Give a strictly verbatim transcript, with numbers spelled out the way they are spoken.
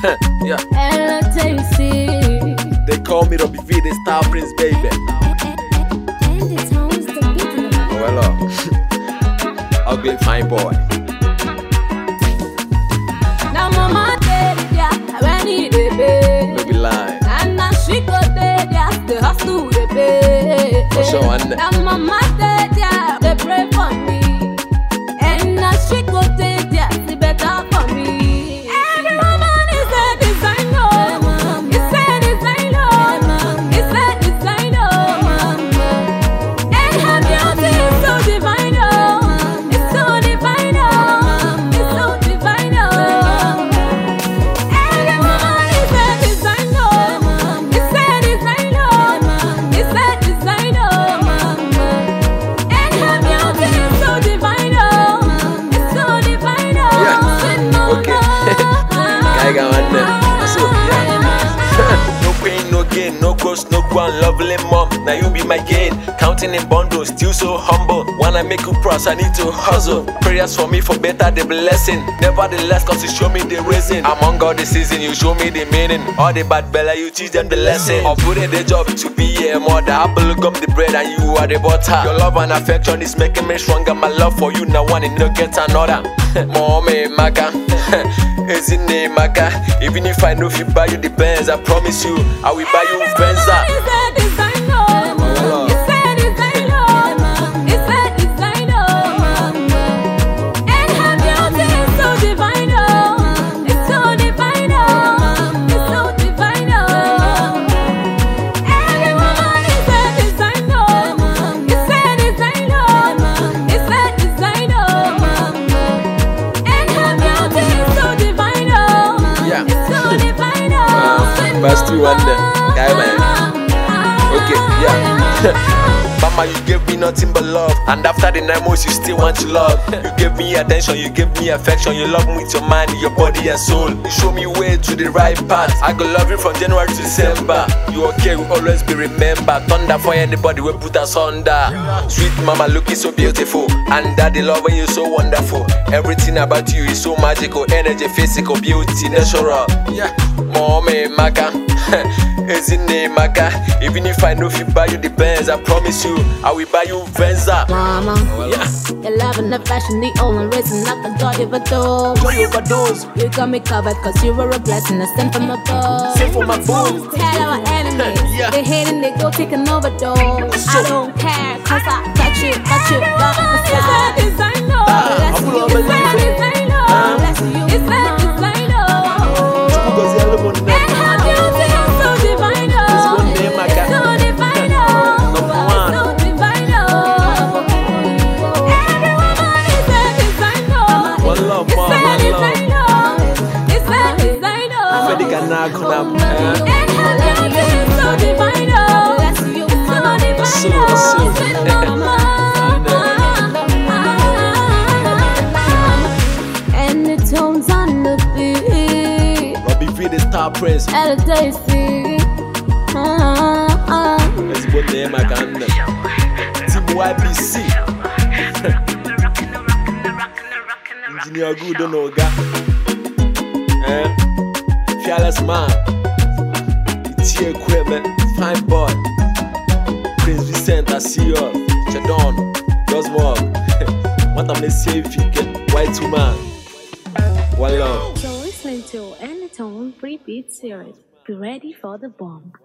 Yeah. Hello, Tracy. They call me Robbie V, the Star Prince, baby. And it sounds the beat. Oh, hello. Ugly fine boy. Now, mama, yeah, when he dey pay. No be lie. And now she go there, yeah, the hustle dey pay. For sure, and now, mama, yeah, they pray for me. And now she go there, yeah, the better for me. Every woman is a designer. It's a designer. It's a designer. And her beauty is so divine. It's so divine. It's so divine. Every woman is a designer. It's a designer. It's a designer. And her beauty is so divine. It's so divine. Yeah. Okay. Guy got one there. So, yeah. No pain, no gain, no ghost, no ground, lovely mom. Now you be my gain. Counting in bundles, still so humble. Wanna make you proud, I need to hustle. Prayers for me for better, the blessing. Nevertheless, cause you show me the reason. Among all the season, you show me the meaning. All the bad bella, you teach them the lesson. Or put in the job to be a mother. Apple gum the bread and you are the butter. Your love and affection is making me stronger. My love for you now one and no get another. Mommy, Maka, is it name Maka? Even if I know if you buy you the Benz, I promise you, I will buy you Benza. It's a designer. It's a designer. It's a designer. And her beauty is so divine. It's so divine. It's so divine. Every woman is a designer. It's a designer. It's a designer. And her beauty is so divine. Yeah. It's so divine. Verse two and then, guy man. Okay, yeah. Mama, you gave me nothing but love. And after the nine months, you still want to love. You gave me attention, you gave me affection. You love me with your mind, your body and soul. You show me way to the right path. I go love you from January to December. You okay, will always be remembered. Thunder for anybody, we put us under. Sweet mama looking so beautiful. And daddy loving you so wonderful. Everything about you is so magical. Energy, physical, beauty, natural. Yeah. Mommy, Maka. Is it name Maka? Even if I know if you buy you the Benz, I promise you, I will buy you Venza. Mama, Yeah. your love and affection, the only reason I can God overdose. Joy overdose. You got me covered cause you were a blessing, a sent from above. Send for my boo. Tell our enemies, Yeah. they hate and they go take an overdose. So- I don't care cause I touch you, touch you, love the sky. It's a designer. Bless I'm you. gonna It's believe a it. designer. Huh? Bless you. It's a designer. Because you're the one And that- her beauty is so divine. This one name I got. It's so divine. Number one. It's so divine. Every woman is a designer. One love, It's mom, a one love. designer. It's a designer. Fedi Ghana, Kunam. And her beauty is so divine. Bless you, so divine. So, so. Sweet mama. And the tones on the beat. Robbie V, the Star Prince. Hello, Tracy. Let's put the name I can. Team Y P C. Engineer Good, don't know, guy. Eh? Fearless man. It's here equipment. Fine boy. Prince Vincent, I see you. Chadon. Just walk. What I'm say if you get white woman. One love. So listening to Anytone Free Beat Series. Be ready for the bomb.